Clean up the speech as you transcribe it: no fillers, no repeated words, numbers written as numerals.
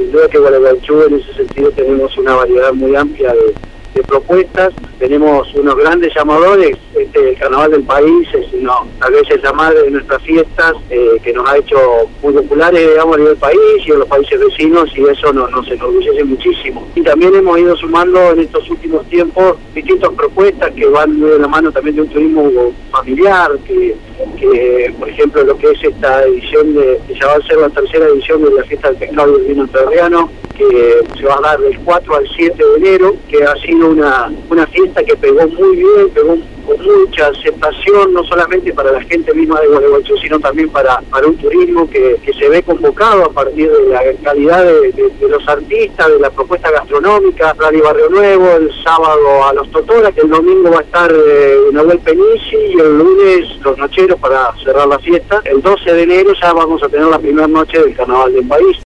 sin duda que Gualeguaychú en ese sentido tenemos una variedad muy amplia de propuestas. Tenemos unos grandes llamadores. El Carnaval del País es tal vez es la madre de nuestras fiestas, que nos ha hecho muy populares, digamos, a nivel país y en los países vecinos, y eso nos enorgullece muchísimo. Y también hemos ido sumando en estos últimos tiempos distintas propuestas que van de la mano también de un turismo familiar, que por ejemplo lo que es esta edición que ya va a ser la tercera edición de la fiesta del pescado y el vino entrerriano, que se va a dar del 4 al 7 de enero, que ha sido una fiesta que pegó muy bien, pegó con mucha aceptación, no solamente para la gente misma de Gualeguaychú, sino también para un turismo que se ve convocado a partir de la calidad de los artistas, de la propuesta gastronómica. Rally Barrio Nuevo, el sábado a los Totora, que el domingo va a estar Nahuel Penici, y el lunes los Nocheros para cerrar la fiesta. El 12 de enero ya vamos a tener la primera noche del Carnaval del País.